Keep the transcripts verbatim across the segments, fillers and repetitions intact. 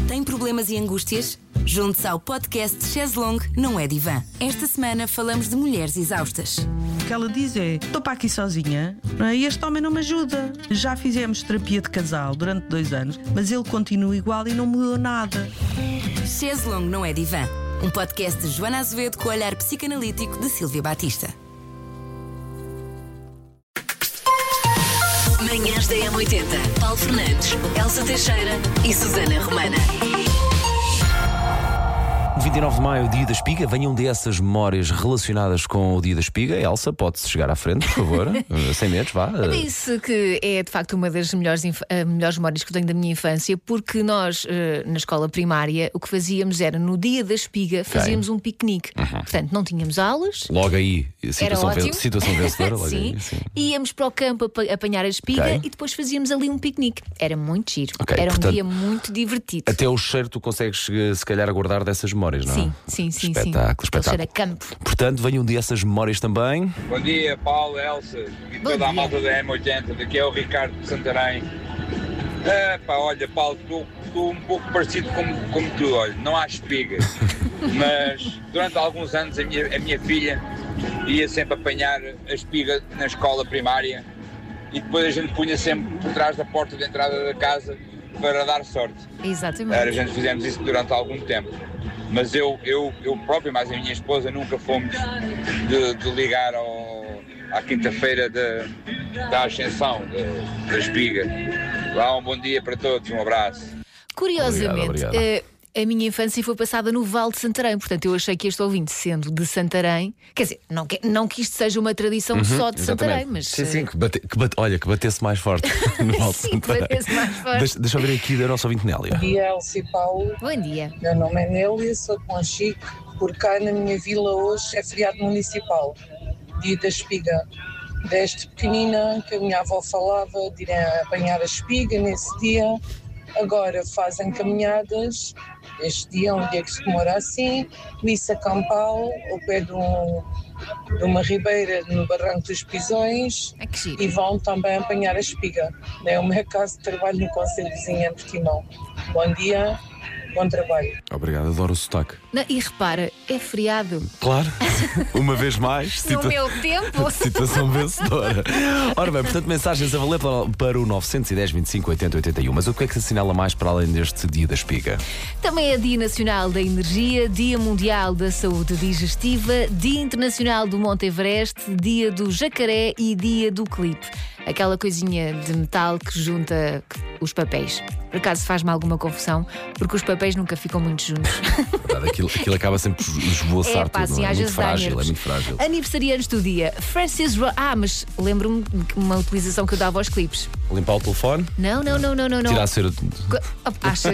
Tem problemas e angústias? Junte-se ao podcast Chaise Longue Não é Divã. Esta semana falamos de mulheres exaustas. O que ela diz é: estou para aqui sozinha, não é? E este homem não me ajuda. Já fizemos terapia de casal durante dois anos, mas ele continua igual e não mudou nada. Chaise Longue Não é Divã. Um podcast de Joana Azevedo com o olhar psicanalítico de Sílvia Batista. Manhãs da M oitenta. Paulo Fernandes, Elsa Teixeira e Susana Romana. vinte e nove de maio, dia da espiga. Venham dessas memórias relacionadas com o dia da espiga. Elsa, pode-se chegar à frente, por favor. Sem medos, vá. Eu disse que é de facto uma das melhores, inf- uh, melhores memórias que eu tenho da minha infância, porque nós, uh, na escola primária, o que fazíamos era, no dia da espiga, fazíamos um piquenique. Uhum. Portanto, não tínhamos aulas. Logo aí, situação, Era ven- situação vencedora. Logo sim. Aí, sim. Íamos para o campo ap- apanhar a espiga, Okay. e depois fazíamos ali um piquenique. Era muito giro. Okay, Era portanto, um dia muito divertido. Até o cheiro tu consegues, se calhar, guardar dessas memórias, não é? Sim, sim, sim. Espetáculo, sim. espetáculo. Cheiro a campo. Portanto, venham dessas memórias também. Bom dia, Paulo, Elsa e Bom toda a dia. malta da M oitenta. Daqui é o Ricardo de Santarém. Ah, pá, olha, Paulo, estou um pouco parecido como, como tu, olha, não há espigas. Mas durante alguns anos a minha, a minha filha ia sempre apanhar a espiga na escola primária e depois a gente punha sempre por trás da porta de entrada da casa para dar sorte. Exatamente. Era, a gente fizemos isso durante algum tempo. Mas eu, eu, eu próprio, mais a minha esposa, nunca fomos de, de ligar ao, à quinta-feira de, da Ascensão, de, da espiga. Lá, um bom dia para todos, um abraço. Curiosamente, Obrigado, obrigado. eh, a minha infância foi passada no Vale de Santarém. Portanto, eu achei que este ouvinte, sendo de Santarém, quer dizer, não que, não que isto seja uma tradição só de Santarém, mas. Sim, sim, eh, que bate, que bate, olha, que batesse mais forte no Vale de Sim, que Santarém. batesse mais forte. Deixa, deixa eu ver aqui da nossa ouvinte Nélia. Bom dia, Elsa e Paulo. Bom dia. Meu nome é Nélia, sou de Monchique. Por cá na minha vila hoje é feriado municipal, dia da espiga. Desde pequenina que a minha avó falava de ir a apanhar a espiga nesse dia. Agora fazem caminhadas. Este dia é um dia que se comemora assim, missa campal ao pé de, um, de uma ribeira no Barranco dos Pisões, É que giro. e vão também apanhar a espiga. É o meu caso de trabalho no Conselho de Vizinha de Portimão. Bom dia, bom trabalho. Obrigado, adoro o sotaque. Não, e repara, é feriado. Claro, uma vez mais. No meu tempo. Situação vencedora. Ora bem, portanto, mensagens a valer para, para o nove um zero, vinte e cinco, oitenta, oitenta e um. Mas o que é que se assinala mais para além deste dia da espiga? Também é Dia Nacional da Energia, Dia Mundial da Saúde Digestiva, Dia Internacional do Monte Everest, Dia do Jacaré e Dia do Clipe. Aquela coisinha de metal que junta os papéis. Por acaso faz-me alguma confusão, porque os papéis nunca ficam muito juntos. Verdade, aquilo, aquilo acaba sempre por esvoaçar É pá, tudo. assim, Não é? às Muito vezes dá frágil, é nervos. muito frágil. Aniversariantes do dia. Francis Ro... Ah, mas lembro-me de uma utilização que eu dava aos clipes. Limpar o telefone, Não, não, não, não, não. não. tirar a cera. Co- oh, Achas?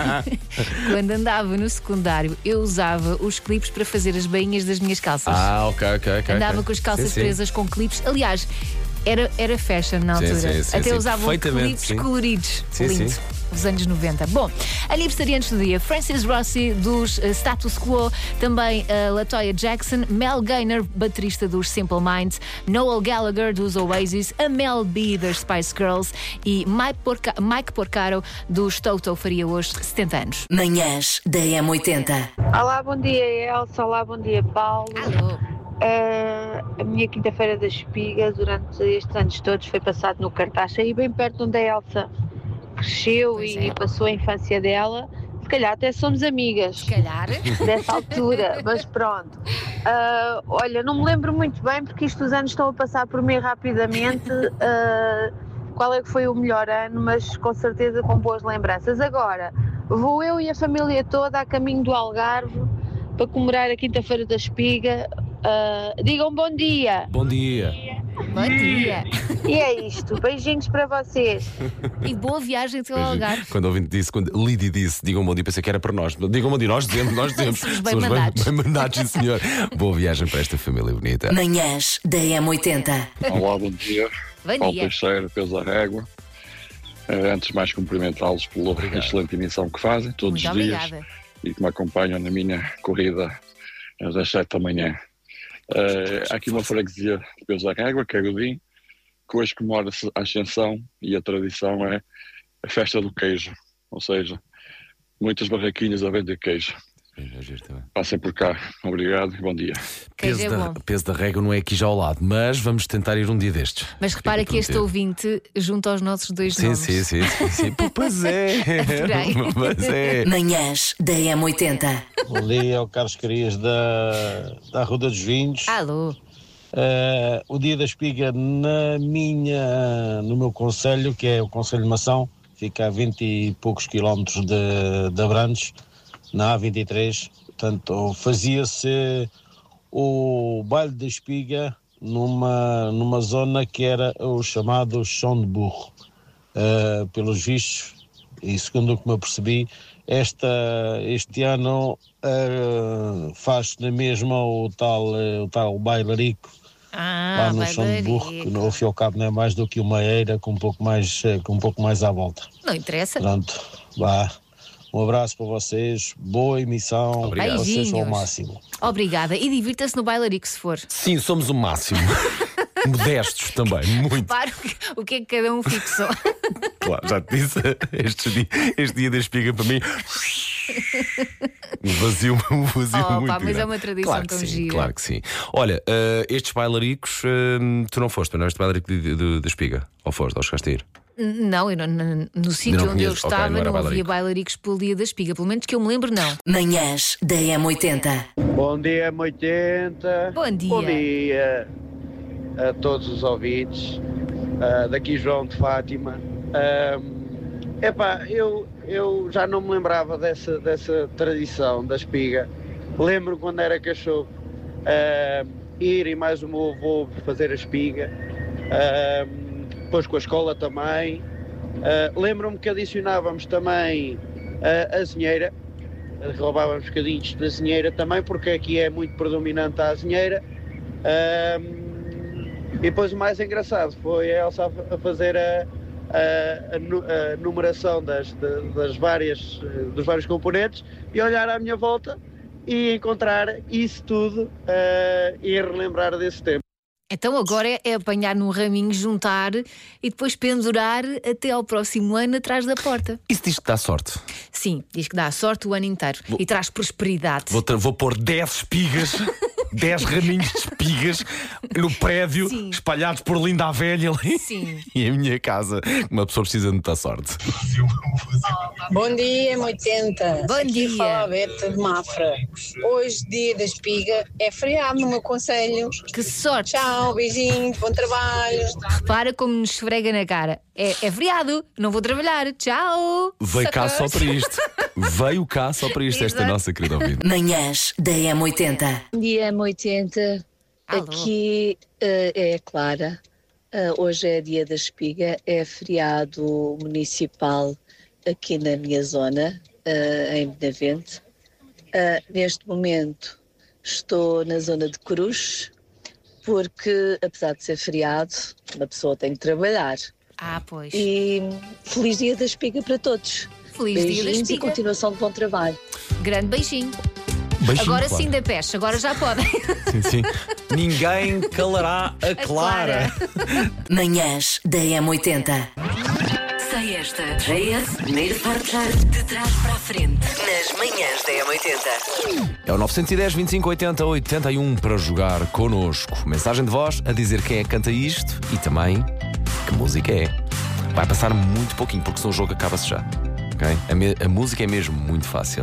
Quando andava no secundário, eu usava os clipes para fazer as bainhas das minhas calças. Ah, ok, ok, ok. Andava ok. com as calças Sim, sim. presas com clipes. Aliás, era, era fashion na Sim, altura. sim, sim, Até sim. usavam Perfeitamente, clipes sim. coloridos. Sim, Lindo. sim. Dos anos noventa. Bom, aniversariantes do dia: Francis Rossi, dos uh, Status Quo, também uh, Latoya Jackson, Mel Gaynor, baterista dos Simple Minds, Noel Gallagher, dos Oasis, a Mel B, das Spice Girls, e Mike, Porca- Mike Porcaro, dos Toto, faria hoje setenta anos. Manhãs da M oitenta. Olá, bom dia Elsa, olá, bom dia Paulo. Alô. Uh, a minha quinta-feira da espiga durante estes anos todos foi passado no Cartaxa e bem perto onde a Elsa cresceu Pois e é. passou a infância dela. Se calhar até somos amigas Se calhar. dessa altura, mas pronto. Uh, olha, não me lembro muito bem porque isto os anos estão a passar por mim rapidamente. Uh, qual é que foi o melhor ano, mas com certeza com boas lembranças. Agora, vou eu e a família toda a caminho do Algarve para comemorar a quinta-feira da espiga. Uh, digam bom dia. Bom dia. Bom dia. E é isto. Beijinhos para vocês. E boa viagem até ao Algarve. Quando o ouvinte disse, quando Lidi disse, digam bom dia, pensei que era para nós. Digam bom dia, nós dizemos, nós dizemos. Somos bem Somos mandados. bem, bem mandados, sim, senhor. Boa viagem para esta família bonita. Manhãs da M oitenta. Olá, bom dia. Bom Paulo dia. Teixeira, Peso da Régua. Eh, antes de mais, cumprimentá-los pela excelente emissão que fazem todos Muito os dias obrigada. e que me acompanham na minha corrida às sete da manhã. Eh, há aqui uma freguesia de Peso da Régua, que é Godinho, que hoje comemora-se a Ascensão e a tradição é a festa do queijo. Ou seja, muitas barraquinhas a vender queijo. Passem por cá. Obrigado e bom dia. Peso, é da, bom. peso da régua não é aqui já ao lado, mas vamos tentar ir um dia destes. Mas repara que este ouvinte junta aos nossos dois Sim, nomes. sim, sim, sim, sim. Pois é. Adorei. Pois é. Manhãs da M oitenta. Bom dia, é o Carlos Carias da, da Ruda dos Vinhos. Alô. Uh, o dia da espiga na minha, no meu concelho, que é o Concelho de Mação, fica a vinte e poucos quilómetros de, de Abrantes, na A vinte e três. Portanto, fazia-se o baile da espiga numa, numa zona que era o chamado Chão de Burro. Uh, pelos vistos, e segundo o que me apercebi, esta, este ano uh, faz-se na mesma o tal, uh, o tal bailarico Ah, lá no Chão de Burro, que no fim ao cabo não é mais do que uma eira com um pouco mais, uh, com um pouco mais à volta. Não interessa. Pronto, vá. Um abraço para vocês, boa emissão, Obrigado. vocês são o Beijinhos. máximo. Obrigada. E divirta-se no bailarico se for. Sim, somos o máximo. Modestos também, muito. Repare o que- o que é que cada um fixou. Claro, já te disse, este dia, este dia da espiga para mim. Um vazio, um vazio Oh, muito pá, mas grande. é uma tradição claro que tão sim, gira. Claro que sim. Olha, eh, estes bailaricos, eh, tu não foste, não é? Este bailarico de- de- de- da espiga? Ou foste, ou chegaste a ir? Não, eu não- não- no sítio não onde eu conheço. Ok, estava não era não havia bailarico. bailaricos pelo dia da espiga. Pelo menos que eu me lembro, não. Manhãs da M oitenta. Bom dia, M oitenta. Bom dia. Bom dia a todos os ouvintes. Ah, daqui João de Fátima. Ah, epá, eu, eu já não me lembrava dessa, dessa tradição da espiga. Lembro quando era cachorro ah, ir e mais o meu avô fazer a espiga. Ah, depois com a escola também. Ah, lembro-me que adicionávamos também a azinheira. Roubávamos bocadinhos da azinheira também, porque aqui é muito predominante a azinheira. Ahm, e depois o mais engraçado foi a Elsa a fazer a, a, a nu- a numeração das, da- das várias, eh, dos vários componentes e olhar à minha volta e encontrar isso tudo ah, e relembrar desse tempo. Então agora é, é apanhar num raminho, juntar e depois pendurar até ao próximo ano atrás da porta. Isso diz que dá sorte. Sim, diz que dá sorte o ano inteiro e traz prosperidade. Vou, ter- vou pôr dez espigas, dez raminhos de espigas no prédio, Sim. espalhados por Linda a Velha ali. Sim. E a minha casa. Uma pessoa precisa de muita sorte. Bom dia, M oitenta. Bom Aqui dia. fala a Beta de Mafra. Hoje, dia da espiga, é feriado no meu concelho. Que sorte! Tchau, beijinhos, bom trabalho. Repara como nos esfrega na cara. É, é feriado, não vou trabalhar. Tchau! Veio cá só Suckers. para isto. Veio cá só para isto, esta Exato. nossa querida ouvinte. Manhãs da M oitenta. Bom dia, M oitenta. Alô. Aqui eh, é a Clara. Eh, hoje é dia da espiga, é feriado municipal aqui na minha zona, eh, em Benavente. Eh, neste momento estou na zona de Cruz, porque apesar de ser feriado, uma pessoa tem que trabalhar. Ah, pois. E feliz dia da espiga para todos. Feliz dia da Beijinhos e espiga. continuação de bom trabalho. Grande beijinho. Beijinho, Agora Clara. sim da peste, agora já podem. Sim, sim. Ninguém calará a Clara. Manhãs da M oitenta. Sei esta. J S, primeiro partilhar de trás para a frente. Nas manhãs da M oitenta. É o nove um zero, vinte e cinco, oitenta, oitenta e um para jogar connosco. Mensagem de voz a dizer quem é que canta isto e também que música é. Vai passar muito pouquinho porque senão o jogo acaba-se já. Ok? A, me- a música é mesmo muito fácil.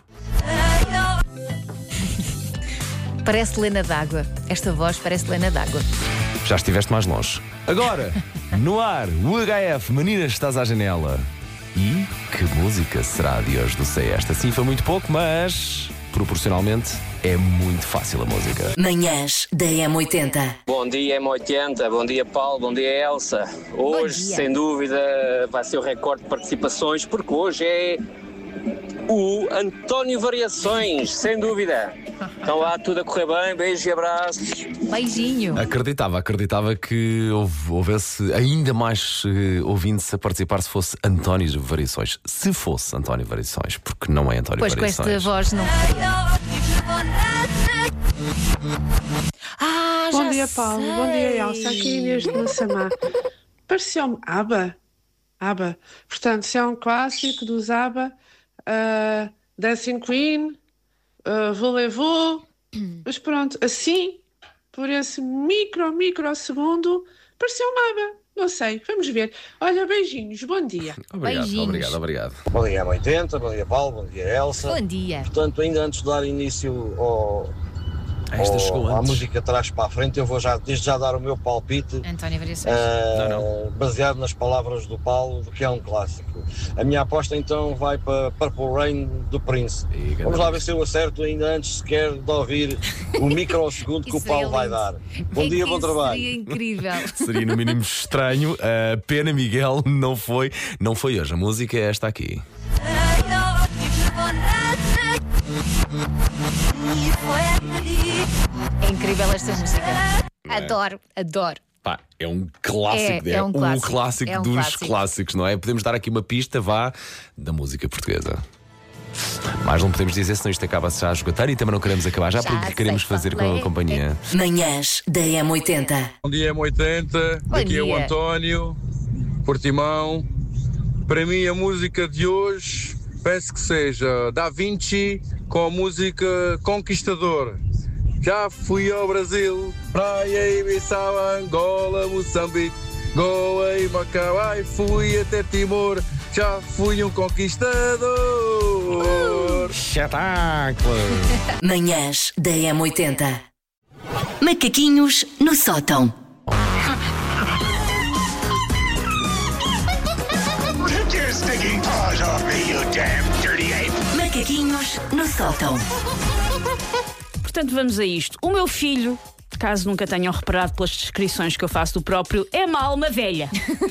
Parece Lena d'Água. Esta voz parece Lena d'Água. Já estiveste mais longe. Agora, no ar, o H F, Meninas, estás à janela. E que música será a de hoje do Sei Esta? Sim, foi muito pouco, mas proporcionalmente é muito fácil a música. Manhãs da M oitenta. Bom dia, M oitenta, bom dia, Paulo, bom dia, Elsa. Hoje, dia. sem dúvida, vai ser o recorde de participações, porque hoje é o António Variações, sem dúvida. Então lá, tudo a correr bem, beijos e abraços. Beijinho. Acreditava, acreditava que houve- houvesse ainda mais eh, ouvintes a participar se fosse António Variações. Se fosse António Variações, porque não é António Pois com Variações. esta voz não. Ah, já Bom dia, Paulo. sei. Bom dia, Elsa. Aqui Inês de Massamá. Pareceu-me ABBA. ABBA. Portanto, se é um clássico dos ABBA, uh, Dancing Queen, uh, Voulez-vous. Mas pronto, assim, por esse micro, micro segundo, pareceu nada. Não sei, vamos ver. Olha, beijinhos, bom dia. Obrigado, Beijinhos. obrigado, obrigado. Bom dia, oitenta, bom dia, Paulo, bom dia, Elsa. Bom dia. Portanto, ainda antes de dar início ao, Esta chegou ao, à antes. música de trás para a frente, eu vou já, desde já dar o meu palpite. António Variações. Uh, Não, baseado nas palavras do Paulo, que é um clássico. A minha aposta então vai para Purple Rain do Prince. E, Vamos lá ver se eu acerto ainda antes sequer de ouvir o microsegundo que o Isso Paulo é vai lindo. dar. Bom É dia, que bom isso trabalho. Seria incrível. Seria no mínimo estranho. A pena, Miguel, não foi. Não foi hoje. A música é esta aqui. É incrível esta música. Adoro, adoro. Pá, é um clássico, É, é um clássico, clássico é um dos clássico. clássicos, não é? Podemos dar aqui uma pista, vá, da música portuguesa. Mas não podemos dizer, senão isto acaba-se já a esgotar e também não queremos acabar já, Já porque queremos sei, fazer com falei. a companhia. Manhãs da M oitenta. Bom dia, M oitenta. Bom Daqui é o dia. António, Portimão. Para mim, a música de hoje, penso que seja Da Vinci com a música Conquistador. Já fui ao Brasil, Praia, Ibiza, Angola, Moçambique, Goa e Macau, ai, fui até Timor, já fui um conquistador. Espetáculo! Manhãs da M oitenta. Macaquinhos no sótão. Take your stinking paws off me, you damn dirty ape! Macaquinhos no sótão. Portanto, vamos a isto. O meu filho, caso nunca tenham reparado pelas descrições que eu faço do próprio, é uma alma velha.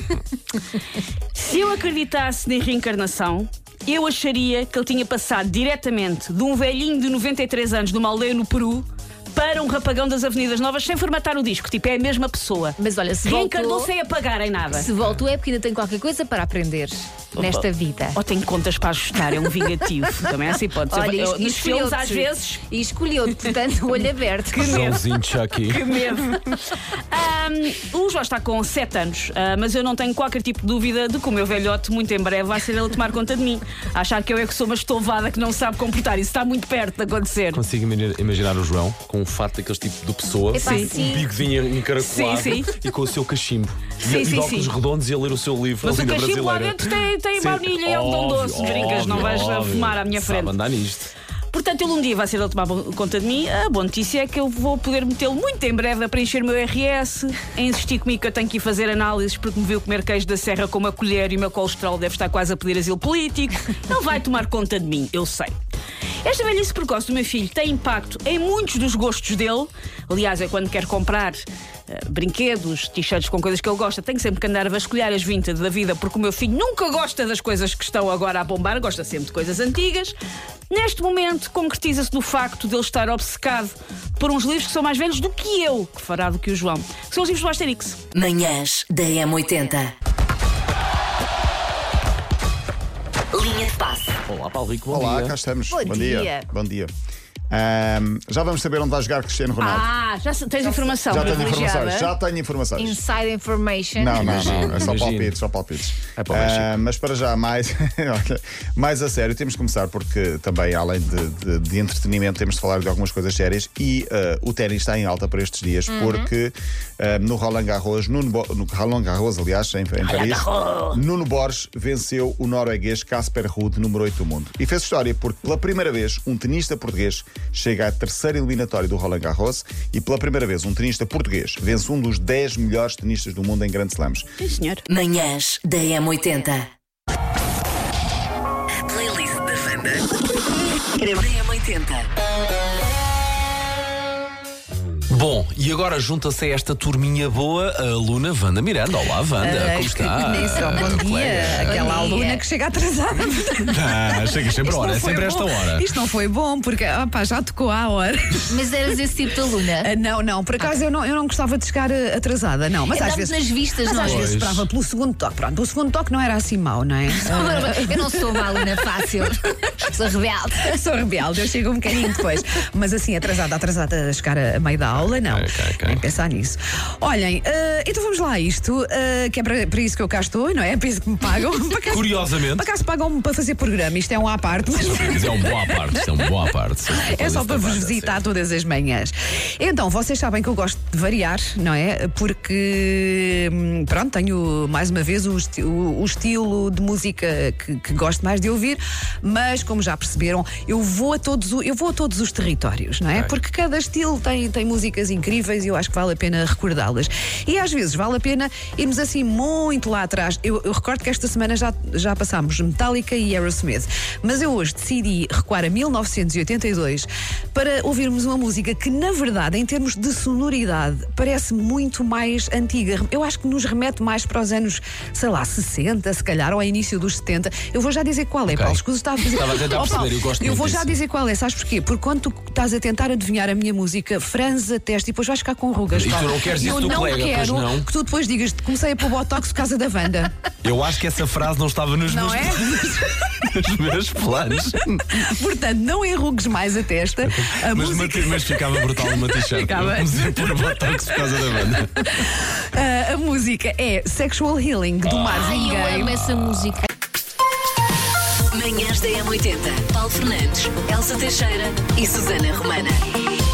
Se eu acreditasse na reencarnação, eu acharia que ele tinha passado diretamente de um velhinho de noventa e três anos de uma aldeia no Peru para um rapagão das Avenidas Novas sem formatar o disco. Tipo, é a mesma pessoa. Mas olha, se Reencarnou voltou, sem apagar em nada. se voltou é porque ainda tem qualquer coisa para aprender nesta vida. Ou tem contas para ajustar, é um vingativo. Também assim pode ser. Olha, Eu- e nos filmes, às escolheu-te. vezes. E escolheu-te, portanto, olho aberto. Que medo. Joãozinho Chucky. Que medo. Um, o João está com sete anos, uh, mas eu não tenho qualquer tipo de dúvida de que o meu velhote, muito em breve, vai ser ele a tomar conta de mim. Achar que eu é que sou uma estovada que não sabe comportar. Isso está muito perto de acontecer. Consigo imagi- imaginar o João com um fato daqueles tipo de pessoa, Epá, um sim. bigodinho encaracolado Sim, sim. e com o seu cachimbo. Sim, e, e sim, de óculos sim. redondos e a ler o seu livro. Mas a o linda cachimbo lá brasileira. dentro tem, tem Sim. baunilha e algodão Óbvio, doce. Brincas, não vais a óbvio. fumar à minha Sabe frente. andar nisto. Portanto, ele um dia vai ser ele a tomar bo- conta de mim. A boa notícia é que eu vou poder metê-lo muito em breve a preencher o meu R S, a insistir comigo que eu tenho que ir fazer análises porque me viu comer queijo da serra com uma colher e o meu colesterol deve estar quase a pedir asilo político. Ele vai tomar conta de mim, eu sei. Esta velhice precoce do meu filho tem impacto em muitos dos gostos dele. Aliás, é quando quer comprar eh, brinquedos, t-shirts com coisas que ele gosta, tenho sempre que andar a vasculhar as vintage da vida, porque o meu filho nunca gosta das coisas que estão agora a bombar, gosta sempre de coisas antigas. Neste momento, concretiza-se no facto de ele estar obcecado por uns livros que são mais velhos do que eu, que fará do que o João. Que são os livros do Asterix. Manhãs da M oitenta. Linha de passe. Olá, Paulo Rico, bom Olá, dia. cá estamos. Bom dia. dia. Bom dia. Ahm, já vamos saber onde vai jogar Cristiano Ronaldo. Ah, já se- tens informação já tenho privilegiada? informações. Já tenho informações. Inside information. Não, não, não. Imagino, É só imagino. palpites, só palpites. É para o México. Ah, mas para já, mais, olha, mais a sério, temos de começar porque também, além de, de- de entretenimento, temos de falar de algumas coisas sérias e ah, o ténis está em alta para estes dias porque ah, no Roland Garros, Nuno Bo- no Roland Garros, aliás, em, em Paris, Nuno Borges venceu o norueguês Casper Ruud, número oito do mundo. E fez história porque, pela primeira vez, um tenista português chega à terceira eliminatória do Roland Garros e, pela primeira vez, um tenista português vence um dos dez melhores tenistas do mundo em Grand Slams. Sim, senhor. Manhãs da M oitenta. A playlist da Wanda. Da M oitenta. Bom, e agora junta-se a esta turminha boa a aluna Wanda Miranda. Olá, Wanda, Ah, como está? Nem só bom dia. Colega. Aquela Bom dia. aluna que chega atrasada. Ah, chega sempre a Isto hora, não é foi sempre esta bom. hora. Isto não foi bom, porque opá, já tocou à hora. Mas eras esse tipo de aluna? Ah, não, não, por acaso eu, não, eu não gostava de chegar ah, atrasada, não. Mas às Andávamos vezes. nas vistas, mas não às é? vezes Pois. esperava pelo segundo toque. Pronto, o segundo toque não era assim mau, não é? Eu não sou uma aluna fácil. Sou rebelde. Sou rebelde, eu chego um bocadinho depois. Mas assim, atrasada, atrasada a chegar a meio da aula, não. Okay, okay, okay. Nem pensar nisso. Olhem, uh, então vamos lá a isto, uh, que é para, para isso que eu cá estou, não é? É para isso que me pagam. Acaso, Curiosamente. Para acaso pagam-me para fazer programa, isto é um à parte. Mas é um bom à parte, isto é um bom à parte. É só para vos visitar sim. todas as manhãs. Então, vocês sabem que eu gosto de variar, não é? Porque, pronto, tenho mais uma vez o, esti o, o estilo de música que, que gosto mais de ouvir, mas como já perceberam, eu vou a todos, eu vou a todos os territórios, não é? Okay. Porque cada estilo tem, tem músicas incríveis e eu acho que vale a pena recordá-las. E às vezes vale a pena irmos assim muito lá atrás. Eu, eu recordo que esta semana já, já passámos Metallica e Aerosmith, mas eu hoje decidi recuar a mil novecentos e oitenta e dois para ouvirmos uma música que, na verdade, em termos de sonoridade, parece muito mais antiga. Eu acho que nos remete mais para os anos, sei lá, sessenta, se calhar, ou ao início dos setenta. Eu vou já dizer qual é, okay. Paulo. Escusa, estava a fazer. Estava a tentar oh, Paulo, perceber, eu gosto Eu vou disso. já dizer qual é, sabes porquê? Porque quando tu estás a tentar adivinhar a minha música, franze a testa e depois vais ficar com rugas. E tu não queres isso eu do não colega, quero pois não? que tu depois digas, comecei a pôr botox por causa da Wanda. Eu acho que essa frase não estava nos, não meus, é? nos meus planos. Portanto, não enrugues mais a testa. A mas, música... mas ficava brutal uma t-shirt. Ficava. Comecei a pôr botox por causa da banda. Uh, a música é Sexual Healing, do Marvin Gaye. Eu amo essa música. Manhãs da M oitenta. Paulo Fernandes, Elsa Teixeira e Susana Romana.